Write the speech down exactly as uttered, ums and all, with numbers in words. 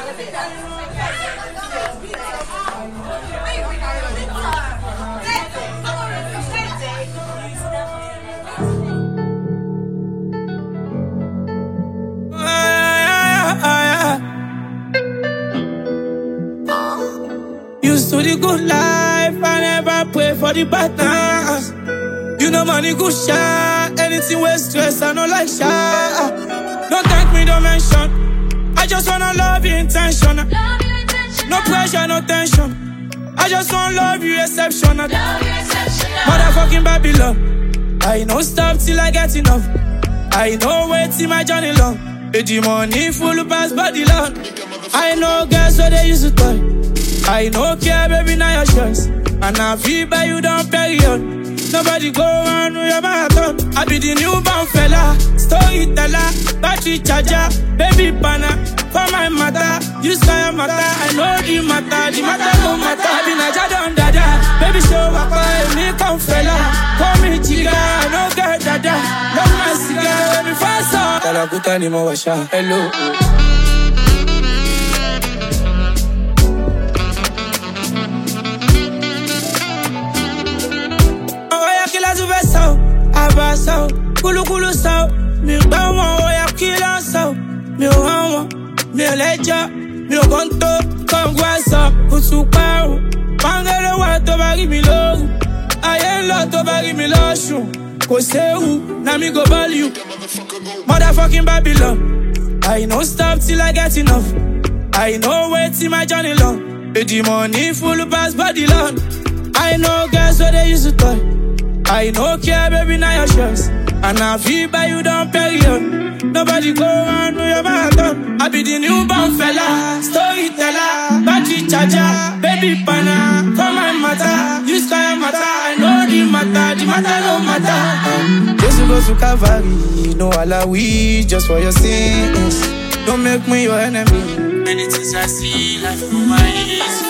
Used to the good life, I never pray for the bad times. You know money good shot, anything with stress, I know like shot. Don't thank me, don't mention. I just wanna love you intentional. No pressure, no tension. I just wanna love you exceptional. Motherfucking Babylon. I know stop till I get enough. I know wait till my journey long. With the money full pass body long. I know girls where they used to toy. I know care, baby, now your choice. And I feel by you down period. Nobody go on with your marathon. I be the newborn fella, storyteller, battery charger, baby banner. For my mother, you sky matter. I know the matter, the matter no matter. I be Naja don dada, baby show up, me come fella. Call me chica, no girl dada. Love my cigar, baby fast up. Talakuta ni mawasha, hello. Abaso, kulu kulu sao, mi bawa oya kila sao, mi hawa, mi leja, mi konto, kongwasa, usupao, pangele wa to bari mi lo, ayen lo to bari mi lo shu, kosehu, na mi go ball you, motherfucking Babylon. I know stop till I get enough. I know wait till my journey long. With the money full pass body long. I know girls where they used to toy. I know care, baby, now your choice. And I feel by you down period. Nobody go on with your marathon. I be the newborn fella, storyteller, battery charger, baby banner. For my matter, you sky matter. I know the matter, the matter no matter. Just go to Calvary, no alawi, just for your sins. Don't make me your enemy. Many things I see, life through my eyes.